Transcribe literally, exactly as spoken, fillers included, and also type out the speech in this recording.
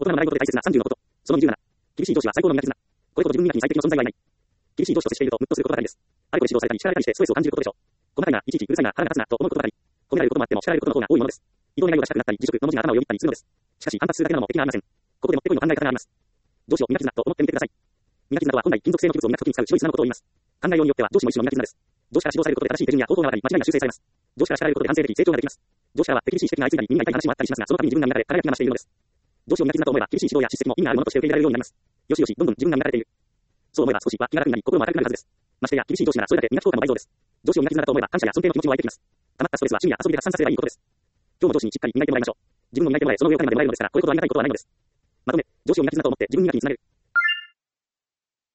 大人の習い事で大切なさんじゅうのこと。そのにじゅうなな。厳しい上司は最高の苦手な。これほど自分磨きに最適の存在はいない。厳しい上司と接しているとムッとすることばかりです。あれこれ指導されたり叱られたりしてストレスを感じることでしょう。細かいな、いちいちうるさいな、腹が立つな、と思うことばかり。褒められることもあっても叱られることの方が多いものです。移動願いをしたくなったり、自粛の文字が頭をよぎったりするのです。しかし、反発するだけなのも敵がありません。ここでもってこいの考え方があります。上司を磨き綱と思ってみてください。磨き綱とは本来金属製の器物を磨くときに使う白い砂のことを言います。考えようによっては上司も一種の磨き綱です。上司から指導されることで正しい手順や方法が分かり、間違いが修正されます。上司から叱られることで反省でき、成長ができます。上司からは手厳しい指摘が相次いだり、耳が痛い話もあったりしますが、その度に自分が磨かれ、輝きが増しているのです。上司を磨き綱と思えば、厳しい指導や叱責も意味があるものとして受け入れられるようになります。よしよし、どんどん自分が磨かれている。そう思えば少しは気が楽になり、心も明るくなるはずです。ましてや、厳しい上司ならそれだけ磨き効果も倍増です。上司を磨き綱だと思えば、感謝や尊敬の気持ちも湧いてきます。溜まったストレスは趣味や遊びで発散させればいいことです。今日も上司にしっかり磨いてもらいましょう。自分も磨いてもらえ、その上を神までもらえるのですから、これほどありがたいことはないのです。まとめ、上司を磨き綱と思って自分磨きにつなげる。